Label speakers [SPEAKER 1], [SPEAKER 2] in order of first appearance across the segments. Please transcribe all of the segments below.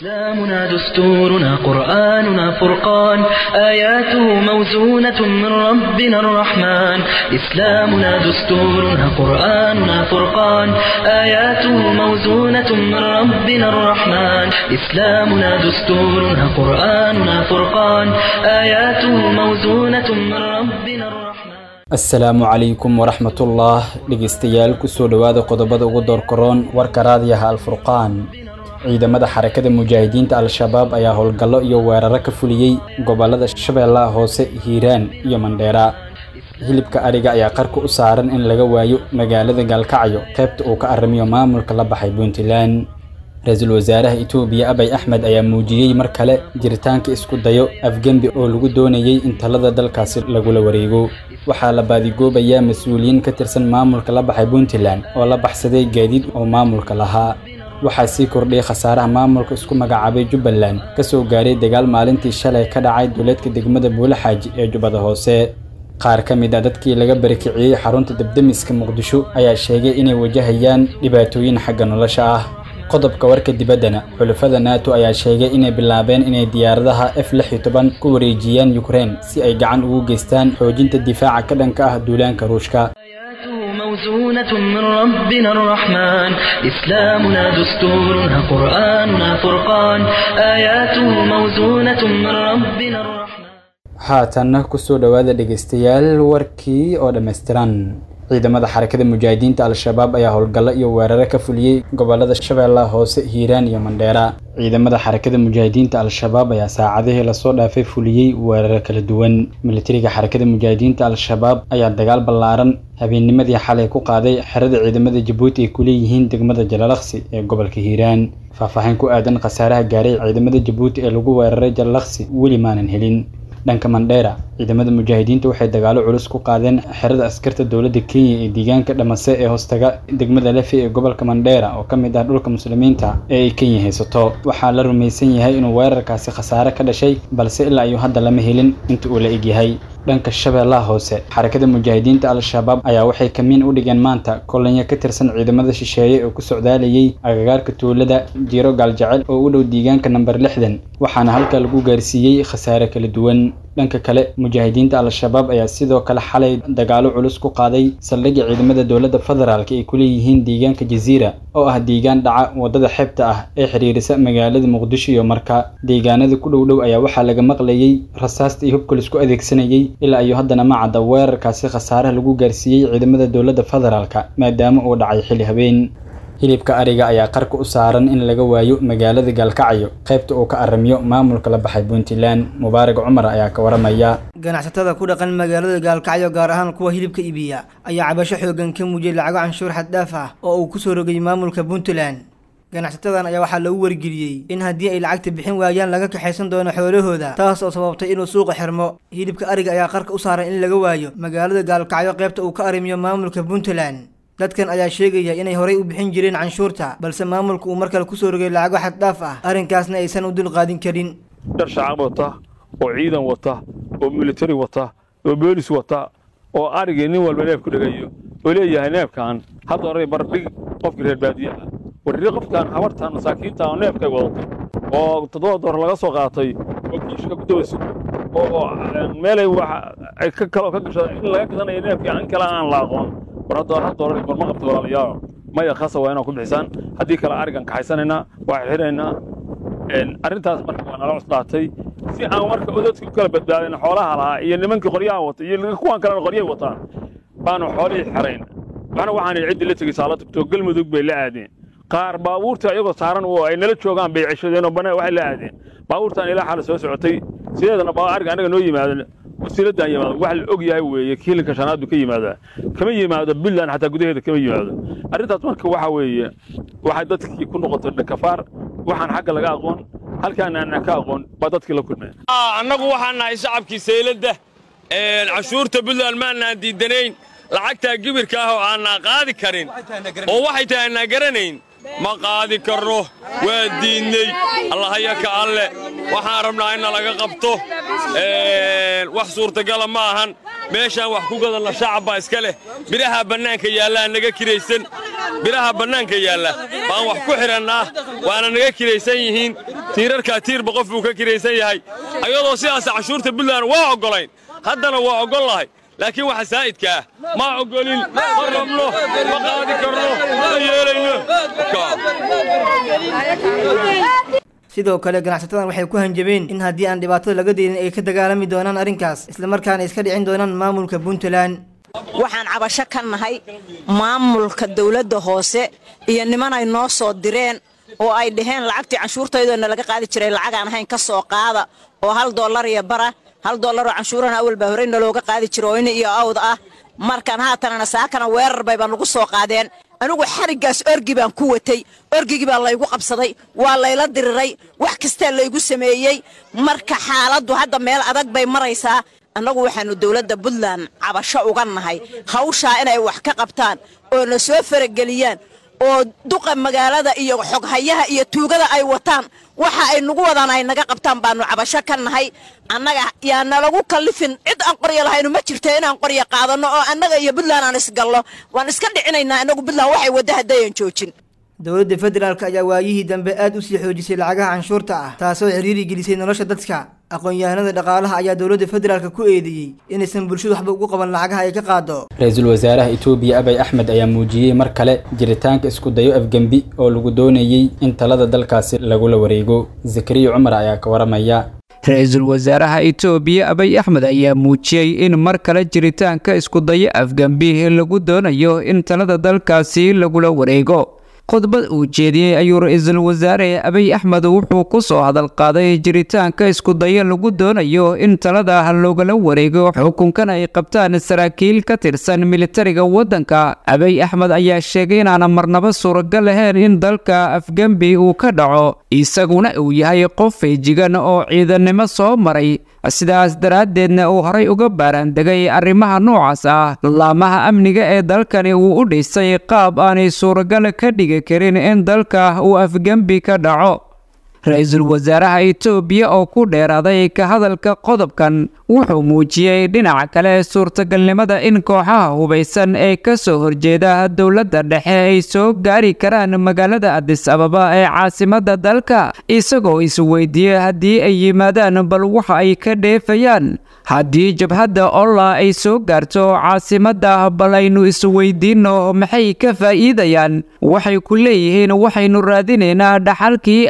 [SPEAKER 1] إسلامنا دستورنا قرآننا فرقان آياته موزونة من ربنا الرحمن إسلامنا دستورنا قرآننا فرقان آياته موزونة من ربنا الرحمن إسلامنا دستورنا قرآننا فرقان آياته موزونة من ربنا الرحمن
[SPEAKER 2] السلام عليكم ورحمة الله dhegeystayaal ku soo dhawaada qodobada ugu doorkaroon warka raadiyaha Al-Furqaan ciidamada xarakada mujaahidiinta al-shabaab ayaa howlgallo iyo weeraro ka fuliyay gobolada Shabeellaha Hoose, Hiiraan iyo Mandheera. Hilibka ariga ayaa qarka u saaran in laga waayo magaalada Gaalkacyo qaybta uu ka aramiyo maamulka la baxay Puntland. Ra'iisul Wasaaraha Itoobiya Abiy Ahmed ayaa muujiyay mar kale jiritaanka isku dayo afgembi oo lagu doonayay in talada dalkaasi lagu la wareego. Waxaa la baadigoobayaa mas'uuliyiin ka tirsan maamulka la baxay Puntland oo la baxsaday gaadiid oo maamulka lahaa. waxaa sii kordhay khasaaraha maamulka isku magacaabay Jubbaland ka soo gaaray dagaal maalintii shalay ka dhacay duleedka degmada Buulaxaaji ee Jubbada Hoose. qaar ka mid ah dadkii laga barakiciyay xarunta dabdamiska Muqdisho ayaa sheegay inay wajahayaan dhibaatooyin xagga nolosha ah. qodobka warka dibaddana xulafada NATO ayaa sheegay inay bilaabeen inay diyaaradaha F-16 ku wareejiyaan Ukraine si ay gacan ugu geystaan xoojinta difaaca ka dhanka ah duulaanka Ruushka.
[SPEAKER 1] موزونة من ربنا الرحمن إسلامنا دستورنا قرآننا فرقان آياته موزونة من ربنا الرحمن
[SPEAKER 2] haatan ku soo dhawaada dhegeystayaal warkii oo dhameystiran. ciidamada xarakada mujaahidiinta al-shabaab ayaa howlgallo iyo weeraro ka fuliyay gobolada Shabeellaha Hoose, Hiiraan iyo Mandheera. ciidamada xarakada mujaahidiinta al-shabaab ayaa saacadihii la soo dhaafay fuliyay weeraro kala duwan. militariga xarakada mujaahidiinta al-shabaab ayaa dagaal ballaaran habeennimadii xalay ku qaaday xerada ciidamada Djibouti ee ku leeyihiin degmada Jalalaqsi ee gobolka Hiiraan. faahfaahin ku aadan khasaaraha gaaray ciidamada Djibouti ee lagu weeraray Jalalaqsi weli maanan helin. dhanka Mandheera ciidamada mujaahidiinta waxay dagaalo culus ku qaadeen xerada askarta dawladda Kenya ee deegaanka Dhamase ee hoostaga degmada Lefi ee gobolka Mandheera oo ka mid ah dhulka muslimiinta ee ay Kenya haysato. waxaa la rumaysan yahay inuu weerarkaasi khasaare ka dhashay balse ilaa iyo hadda lama helin inta uu la eg yahay. dhanka Shabeellaha Hoose xarakada mujaahidiinta al-shabaab ayaa waxay kamiin u dhigeen maanta kolonyo ka tirsan ciidamada shisheeye oo ku socdaalayay agagaarka tuulada Jiro Galjacel oo u dhow deegaanka number 60 waxaana halka lagu gaarsiiyay khasaare kala duwan. dhanka kale mujaahidiinta al-shabaab ayaa sidoo kale xalay dagaalo culus ku qaaday saldhigga ciidamada dawladda federaalka ee ku leeyihiin deegaanka Jazeera oo ah deegaan dhaca wadada xeebta ah ee xiriirisa magaalada Muqdisho iyo Marka. deegaanada ku dhow ayaa waxaa laga maqlayay rasaasta iyo hubka isku adeegsanayay ilaa iyo haddana ma cadda weerarkaasi khasaaraha lagu gaarsiiyay ciidamada dawladda federaalka maadaama uu dhacay xilli habeen. hilibka ariga ayaa qarka u saaran in laga waayo magaalada Gaalkacyo qaybta uu ka aramiyo maamulka la baxay Puntland. Mubaarak Cumar ayaa ka waramaya.
[SPEAKER 3] ganacsatada ku dhaqan magaalada Gaalkacyo gaar ahaan kuwa hilibka iibiya ayaa cabasho xoogan ka muujiyay lacag canshuur xad dhaaf ah oo uu ku soo rogay maamulka Puntland. ganacsatadan ayaa waxaa lagu wargeliyay in haddii ay lacagta bixin waayaan laga kaxaysan doono xoolahooda, taas oo sababtay inuu suuqa xirmo. hilibka ariga ayaa qarka u saaran in laga waayo magaalada Gaalkacyo qaybta uu ka aramiyo maamulka Puntland. dadkan ayaa sheegaya inay horey u bixin jireen canshuurta balse maamulku uu markale ku soo rogay lacag xad dhaaf ah, arrinkaasna aysan u dul qaadin karin.
[SPEAKER 4] dar shacab wata oo ciidan wata oo military wata oo boolis wata oo ariga nin walba neef ku dhagayo oo leeyahay neefkan hadda hore barbig qofkii reer baadiyaha warri qofkan habartan masaakiinta oo neefkay wadato oo $7 laga soo qaatay oo kiishka ku dawayso oo meelay wax ay ka kala ka gashay in laga gadanayo neefkii aan kala aan la aqoon $1 ma qabto walaalayaal maya khasa waa inaan ku bixisaan haddii kale arigan ka haysanayna waa xiraynaa. arrintaas marka waa nala cusbaatay si aan marka odadka u kala badbaadin xoolaha lahaa iyo nimankii qoryaha wata iyo kuwan kalena qoryaha wataan baanu xoolihii xirayn. waxaan ciddi la tegay saala tagto galmudug bay la aadeen. qaar baabuurta ayagoo saaran oo ay nala joogaan bay cishadeen oo banaa waxay la aadeen. baabuurtan ilaa xal soo socotay sideedana ariga anaga noo yimaadeen wasiiladan yimaado wax la og yahay weeye kiilinka shanaad ka yimaada kama yimaado bilan xataa gudaheeda kama yimaado. arrintaas marka waxa weeye waxa dadkii ku noqotay dhakafaar waxaan xagga laga aqoon halkaan aan ka aqoon ba dadkii la kulmeen.
[SPEAKER 5] annagu waxaan nahay shacabkii seylada cashuurta Puntland ma aan diidanayn lacagta gibirka ah oo aan qaadi karin oo waxay tahay aan garanayn ma qaadi karno waa diinay Allah ya ka alle waxaan rabnaa in laga qabto wax suurtagal ma ahan meeshaan wax ku gadanna shacab baa iska leh biraha bannaanka yaallaa naga kiraysan biraha bannaanka yaalla baan wax ku xidhannaa waana naga kiraysan yihiin tiirarkaa tiirba qof buu ka kiraysan yahay ayadoo sidaas cashuurta Puntland waa oggolayn haddana waa oggol lahay laakiin waxa saa'idka ah ma oggolin ma rabno ma qaadi karno ma yeelayno
[SPEAKER 3] sidoo kale ganacsatadan waxay ku hanjabeen in haddii aan dhibaatada laga deelin ay ka dagaalami doonaan arrinkaas isla markaana iska dhicin doonaan maamulka Puntland
[SPEAKER 6] waxaan cabasho ka nahay maamulka dawladda hoose iyo niman ay noo soo direen oo ay dhaheen lacagtii canshuurtaydoona laga qaadi jiray lacag aan ahayn ka soo qaada oo $1 iyo bara $1 oo canshuurana awal baa horeyna looga qaadi jiray oo in iyo awd ah markaan haatanana saakana weerar bay baan ugu soo qaadeen anigu xarigaas orgi baan ku watay orgigi baa laygu qabsaday waa layla diriray wax kasta laygu sameeyay marka xaaladdu hadda meel adag bay maraysaa annagu waxaanu dawladda Puntland cabasho uga nahay hawsha inay wax ka qabtaan oo la soo farageliyaan oo duqa magaalada iyo xoghayaha iyo tuugada ay wataan waxa ay nagu wadaan ay naga qabtaan baanu cabasho ka nahay annaga yaa nalagu kallifin cid aan qoryo lahayn ma jirto inaan qoryo qaadano oo annaga iyo Puntland aan isgallo waan iska dhicinaynaa annagu Puntland waxay wada hadayeen joojin
[SPEAKER 3] dawladda federaalka ayaa waayihii dambe aad u sii xoojisay lacagaha canshuurta ah taasoo xiriiri gelisay nolosha dadka aqoon-yahanada dhaqaalaha ayaa dawladda federaalka ku eedeeyay inaysan bulshadu waxba ugu qaban lacagaha ay ka qaado
[SPEAKER 2] ra-iisul wasaaraha Itoobiya Abiy Ahmed ayaa muujiyay mar kale jiritaanka isku dayo afgembi oo lagu doonayay in talada dalkaasi lagu la wareego Zakariya Umar ayaa ka waramaya
[SPEAKER 7] ra-iisul wasaaraha Itoobiya Abiy Ahmed ayaa muujiyay in mar kale jiritaanka isku dayo afgembi lagu doonayo in talada dalkaasi lagu la wareego khudbad uu jeediyay ayuu ra-iisul wasaare Abiy Ahmed wuxuu ku soo hadal qaaday jiritaanka isku dayo lagu doonayo in talada looga wareego xukunkan ay qabtaan saraakiil ka tirsan militariga waddanka Abiy Ahmed ayaa sheegay in aan marnaba suuragal ahayn in dalka afgembi uu ka dhaco isaguna uu yahay qof feejigan oo ciidanimo soo maray sidaas daraaddeedna uu horay uga baaraandegay arrimaha noocaas ah laamaha amniga ee dalkani uu u dhisay qaab aanay suuragal ka dhigi karin in dalka uu afgembi ka dhaco ra-iisul wasaaraha Itoobiya oo ku dheeraaday ka hadalka qodobkan wuxuu muujiyay dhinaca kale suurtagalnimada in kooxaha hubaysan ee ka soo horjeeda dawladda dhexe ay soo gaari karaan magaalada Addis Ababa ee caasimadda dalka isagoo isweydiiyay haddii ay yimaadaan bal waxa ay ka dheefayaan haddii jabhadda Ola ay soo gaarto caasimadda bal aynu isweydiino maxay ka faa'iidayaan waxay ku leeyihiin waxaynu raadinaynaa dhaxalkii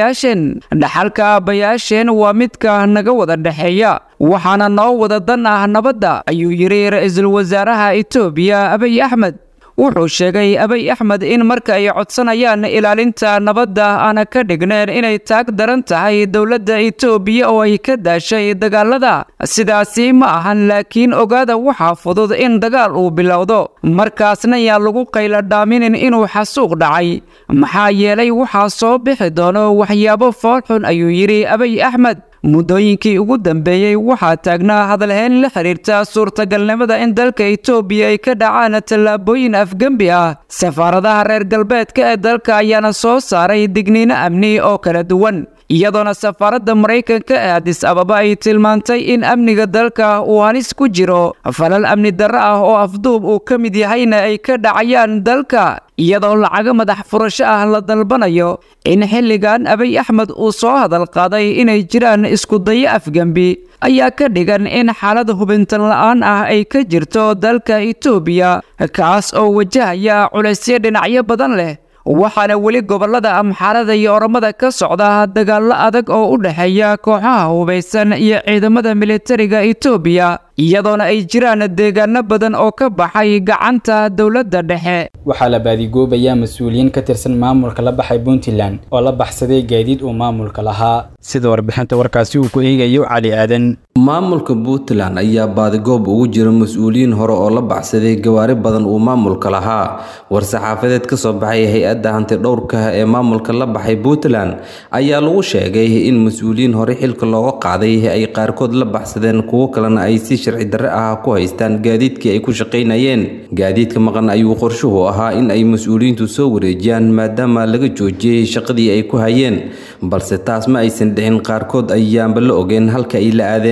[SPEAKER 7] dhaxalka aabayaasheen waa midka naga wada dhexeeya waxaana noo wada dan ah nabadda ayuu yiri ra-iisul wasaaraha Itoobiya Abiy Ahmed wuxuu sheegay Abiy Ahmed in marka ay codsanayaan ilaalinta nabadda aan ka dhigneen inay taag daran tahay dawladda Itoobiya oo ay ka daashay dagaalada sidaasi ma ahan laakiin ogaada waxa fudud in dagaal uu bilowdo markaasna yaa lagu qayla dhaaminin inuu xasuuq dhacay maxaa yeelay waxa soo bixi doono waxyaabo foolxun ayuu yiri Abiy Ahmed muddooyinkii ugu dambeeyay waxaa taagnaa hadalhayn la xiriirta suurtagalnimada in dalka Itoobiya ay ka dhacaan tallaabooyin afgembi ah safaaradaha reer galbeedka ee dalka ayaana soo saaray digniino amni oo kala duwan iyadoona safaaradda Mareykanka ee Addis Ababa ay tilmaantay in amniga dalka uu halis ku jiro falal amni darro ah oo afduub uu ka mid yahayna ay ka dhacayaan dalka iyadoo lacaga madax furasho ah la dalbanayo in xilligan Abiy Ahmed uu soo hadal qaaday inay jiraan isku dayo afgembi ayaa ka dhigan in xaalad hubintan la'aan ah ay ka jirto dalka Itoobiya kaas oo wajahaya culaysyo dhinacyo badan leh waxaana weli gobolada Amxaarada iyo Oromada ka socda dagaalo adag oo u dhaxeeya kooxaha hubaysan iyo ciidamada militariga Itoobiya iyadoona ay jiraan deegaano badan oo ka baxay gacanta dawladda dhexe
[SPEAKER 2] waxaa la baadigoobayaa mas'uuliyiin ka tirsan maamulka la baxay Puntland oo la baxsaday gaadiid uu maamulka lahaa sida warbixinta warkaasi uu ku eegayo Cali Aadan
[SPEAKER 8] maamulka Puntland ayaa baadigoob ugu jira mas'uuliyiin hore oo la baxsaday gawaari badan uu maamulka lahaa war-saxaafadeed ka soo baxay hay'adda hanti dhowrka ee maamulka la baxay Puntland ayaa lagu sheegay in mas'uuliyiin hore xilka looga qaaday ay qaarkood la baxsadeen kuwa kalena ay si sharci darre ah ku haystaan gaadiidkii ay ku shaqaynayeen gaadiidka maqan ayuu qorshuhu ahaa in ay mas'uuliyiintu soo wareejiyaan maadaama laga joojiyay shaqadii ay ku hayeen balse taas ma aysan dhicin qaarkood ayaanba la ogeen halka ay la aadeen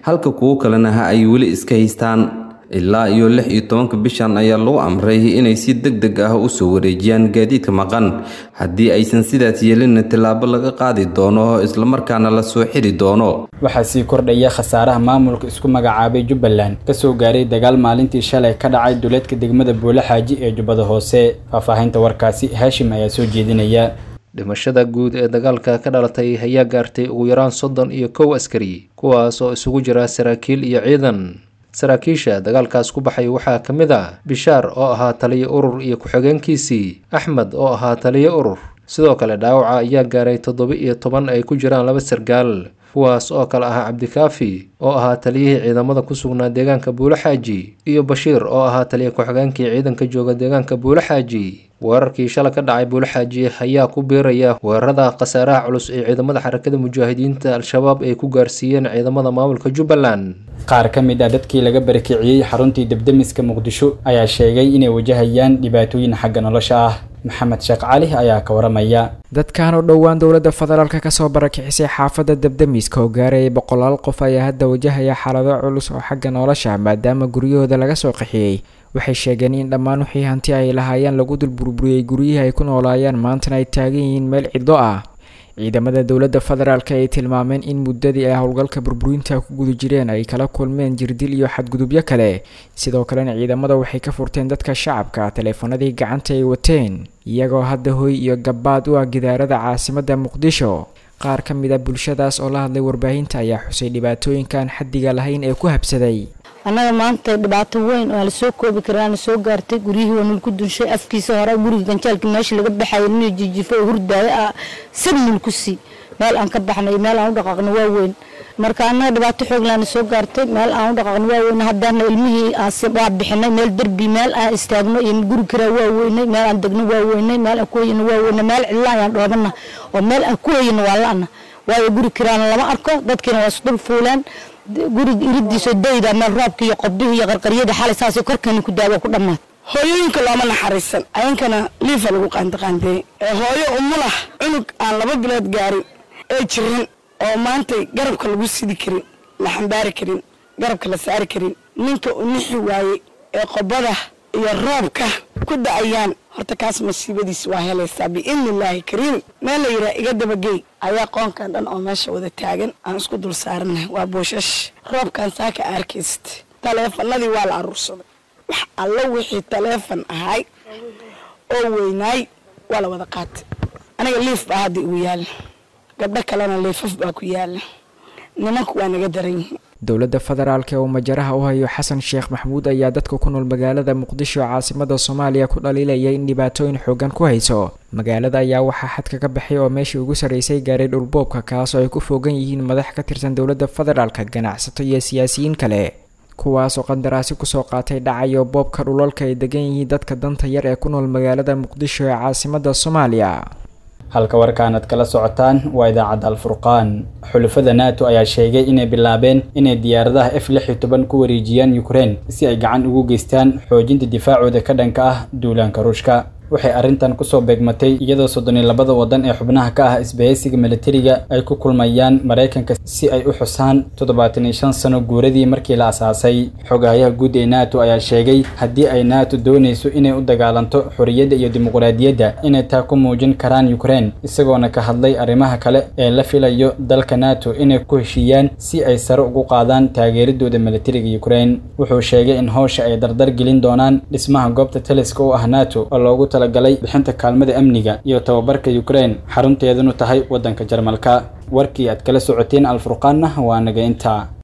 [SPEAKER 8] halka kuwo kalena ay weli iska haystaan. ilaa iyo 16 bishan ayaa lagu amray inay si degdeg ah u soo wareejiyaan gaadiidka maqan. haddii aysan sidaas yeelin tilaabo laga qaadi doono isla markaana la soo xiri doono.
[SPEAKER 2] waxaa sii kordhaya khasaaraha maamulka isku magacaabay Jubbaland ka soo gaaray dagaal maalintii shalay ka dhacay duleedka degmada Buulaxaaji ee Jubbada Hoose. faahfaahinta warkaasi Hashim ayaa soo jeedinaya.
[SPEAKER 9] dhimashada guud ee dagaalka ka dhalatay ayaa gaartay ugu yaraan 31 askari kuwaas oo isugu jira saraakiil iyo ciidan. saraakiisha dagaalkaas ku baxay waxaa ka mid ah Bishaar oo ahaa taliye urur iyo ku-xigeenkiisii, Axmed oo ahaa taliye urur. sidoo kale dhaawaca ayaa gaaray 17 ay ku jiraan 2 sargaal kuwaas oo kale ahaa Cabdikaafi oo ahaa taliyihii ciidamada ku sugnaa deegaanka Buulaxaaji iyo Bashiir oo ahaa taliye ku-xigeenkii ciidanka jooga deegaanka Buulaxaaji. weerarkii shalay ka dhacay Buulaxaaji ayaa ku biiraya weerarada khasaaraha culus ee ciidamada xarakada mujaahidiinta Al-Shabaab ay ku gaarsiiyeen ciidamada maamulka Jubbaland.
[SPEAKER 2] qaar ka mid ah dadkii laga barakiciyay xaruntii debdemiska Muqdisho ayaa sheegay inay wajahayaan dhibaatooyin xagga nolosha ah. Maxamed Sheekh Cali ayaa ka waramaya.
[SPEAKER 10] dadkan oo dhowaan dowladda federaalka ka soo barakicisay xaafadda debdemiska oo gaaray 100 qof ayaa hadda wajahaya xaalado culus oo xagga nolosha maadaama guryahooda laga soo qaxiyay. waxay sheegeen in dhammaan wixii hanti ay lahaayeen lagu dul burburiyay guryaha ay ku noolaayeen maantana ay taagan yihiin meel cidlo ah. ciidamada dowladda federaalka ay tilmaameen in muddadii ay howlgalka burburinta ku guda jireen ay kala kulmeen jirdil iyo xadgudubyo kale. sidoo kalena ciidamada waxay ka furteen dadka shacabka taleefanadii gacanta ay wateen iyagoo hadda hoy iyo gabaad u ah gidaarada caasimadda Muqdisho. qaar ka mid ah bulshadaas oo la hadlay warbaahinta ayaa xusay dhibaatooyinkan xaddiga lahayn ee ku habsaday.
[SPEAKER 11] annaga maanta dhibaato weyn oo la soo koobi karaan soo gaartay guryihii waa ku dunshay afkiisa hore guriga ganjaalka meesha laga baxay inuu jijifo hurdaayo ah sabnul ku si meel aan ka baxnay meel aan u dhaqaaqno waa weyn marka annaga dhibaato xoog laan soo gaartay meel aan u dhaqaaqno waa weyn haddana ilmihii aan bixinay meel darbi meel aan istaagno iyo guri kira waa weynay meel aan degno waa weynay meel aan ku hayno waa weynay meel cidla aan dhoobana oo meel aan ku hayno waa laana waayo guri kiraan lama arko dadkina waa isdul fuulaan guriga iridiisa dayda meel roobka iyo qobdihi iyo qarqariyada xalay saasoo korkana ku daawo ku dhamaad hooyooyinka looma naxariisan ayankana liifa lagu qaanqaanday hooyo umulah cunug aan 2 bilood gaarin ee jirin oo maanta garabka lagu sidi karin la xambaari karin garabka la saari karin ninka u nixi waayay ee qobada iyo roobka ku dacayaan horta kaas masiibadiis waa helaysaa biidnillaahi kariim meel la yira iga dabagey ayaa qoonkan dhan oo meesha wada taagan aan isku dul saarnaa waa booshash roobkan saaka arkayst taleefanadii waa la aruursaday wax alla wixii taleefan ahay oo weynaay waa la wada qaatay aniga liif baa hadda igu yaal gabdho kalena liifaf baa ku yaal nimanku waa naga daran yihiin.
[SPEAKER 10] dowladda federaalka oo majaraha u hayo Xasan Sheekh Maxamuud ayaa dadka ku nool magaalada Muqdisho caasimada Soomaaliya ku dhaliilaya in dhibaatooyin xooggan ku hayso. magaalada ayaa waxaa xadka ka baxay oo meeshii ugu sareysay gaaray dhulboobka kaas oo ay ku fogan yihiin madax ka tirsan dowladda federaalka ganacsato iyo siyaasiyiin kale kuwaas oo qandaraasi ku soo qaatay dhacayo boobka dhulalka ay degan yihiin dadka danta yar ee ku nool magaalada Muqdisho ee caasimada Soomaaliya.
[SPEAKER 2] halka warkaanad kala socotaan waa idaacadda Al-Furqaan. xulafada NATO ayaa sheegay inay bilaabeen inay diyaaradaha F-16 ku wareejiyaan Ukraine si ay gacan ugu geystaan xoojinta difaacooda ka dhanka ah duulaanka Ruushka. waxay arrintan ku soo beegmatay iyadoo 32 wadan ee xubnaha ka ah isbahaysiga militariga ay ku kulmayaan Mareykanka si ay u xusaan 75 sano guuradii markii la asaasay. xogayaha guud ee NATO ayaa sheegay haddii ay NATO doonayso inay u dagaalanto xorriyadda iyo dimuqraadiyadda inay taa ku muujin karaan Ukraine isagoona ka hadlay arrimaha kale ee la filayo dalka NATO inay ku heshiiyaan si ay sare ugu qaadaan taageeradooda militariga Ukraine. wuxuu sheegay in hawsha ay dardar gelin doonaan dhismaha goobta taliska oo ah NATO oo loogu talagalay bixinta kaalmada amniga iyo tababarka Ukraine xarunteeduna tahay wadanka Jarmalka. warkii aad kala socoteen Al-Furqaanna waa naga inta.